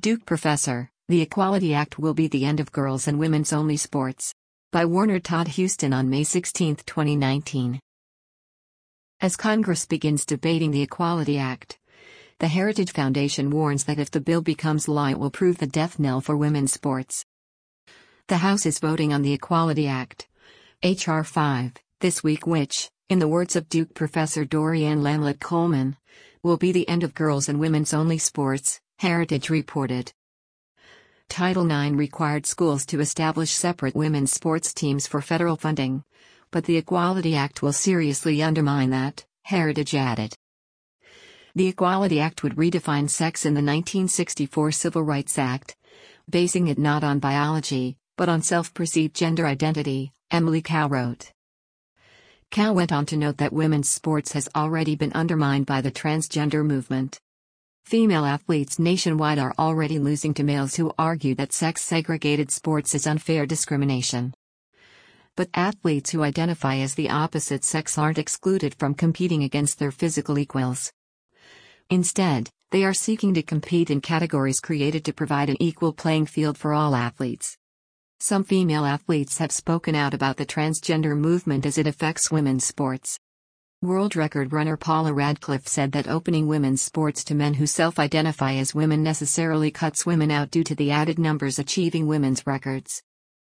Duke Professor, the Equality Act will be the end of girls and women's only sports. By Warner Todd Huston on May 16, 2019. As Congress begins debating the Equality Act, the Heritage Foundation warns that if the bill becomes law, it will prove the death knell for women's sports. The House is voting on the Equality Act, H.R. 5, this week, which, in the words of Duke Professor Dorianne Lamlett Coleman, will be the end of girls and women's only sports, Heritage reported. Title IX required schools to establish separate women's sports teams for federal funding, but the Equality Act will seriously undermine that, Heritage added. The Equality Act would redefine sex in the 1964 Civil Rights Act, basing it not on biology, but on self-perceived gender identity, Emily Kao wrote. Kao went on to note that women's sports has already been undermined by the transgender movement. Female athletes nationwide are already losing to males who argue that sex-segregated sports is unfair discrimination. But athletes who identify as the opposite sex aren't excluded from competing against their physical equals. Instead, they are seeking to compete in categories created to provide an equal playing field for all athletes. Some female athletes have spoken out about the transgender movement as it affects women's sports. World record runner Paula Radcliffe said that opening women's sports to men who self-identify as women necessarily cuts women out due to the added numbers achieving women's records.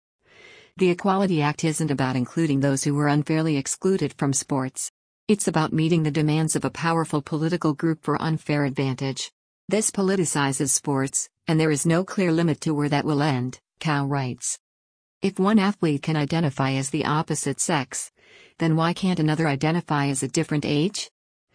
The Equality Act isn't about including those who were unfairly excluded from sports. It's about meeting the demands of a powerful political group for unfair advantage. This politicizes sports, and there is no clear limit to where that will end, Kao writes. If one athlete can identify as the opposite sex, then why can't another identify as a different age?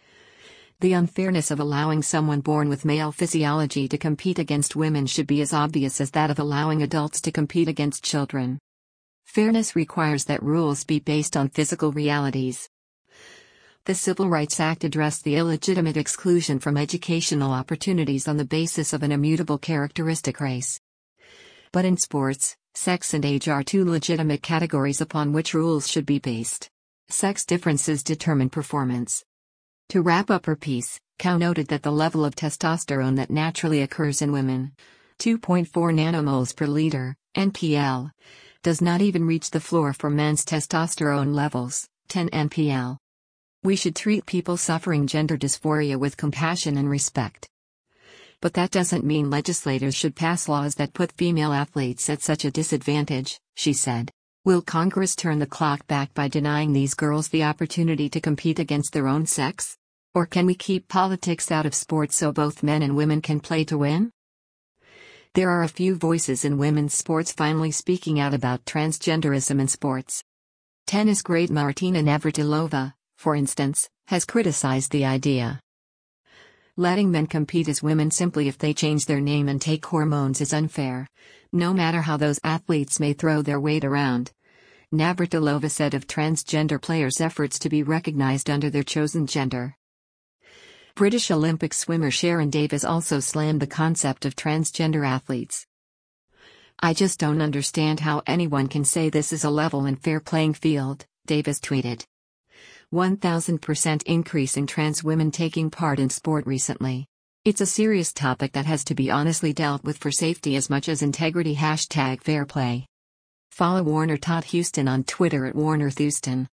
The unfairness of allowing someone born with male physiology to compete against women should be as obvious as that of allowing adults to compete against children. Fairness requires that rules be based on physical realities. The Civil Rights Act addressed the illegitimate exclusion from educational opportunities on the basis of an immutable characteristic race. But in sports, sex and age are two legitimate categories upon which rules should be based. Sex differences determine performance. To wrap up her piece, Kao noted that the level of testosterone that naturally occurs in women, 2.4 nanomoles per liter, NPL, does not even reach the floor for men's testosterone levels, 10 NPL. We should treat people suffering gender dysphoria with compassion and respect. But that doesn't mean legislators should pass laws that put female athletes at such a disadvantage, she said. Will Congress turn the clock back by denying these girls the opportunity to compete against their own sex? Or can we keep politics out of sports so both men and women can play to win? There are a few voices in women's sports finally speaking out about transgenderism in sports. Tennis great Martina Navratilova, for instance, has criticized the idea. Letting men compete as women simply if they change their name and take hormones is unfair, no matter how those athletes may throw their weight around. Navratilova said of transgender players' efforts to be recognized under their chosen gender. British Olympic swimmer Sharon Davis also slammed the concept of transgender athletes. I just don't understand how anyone can say this is a level and fair playing field, Davis tweeted. 1000% increase in trans women taking part in sport recently. It's a serious topic that has to be honestly dealt with for safety as much as integrity. #FairPlay. Follow Warner Todd Huston on Twitter at WarnerThuston.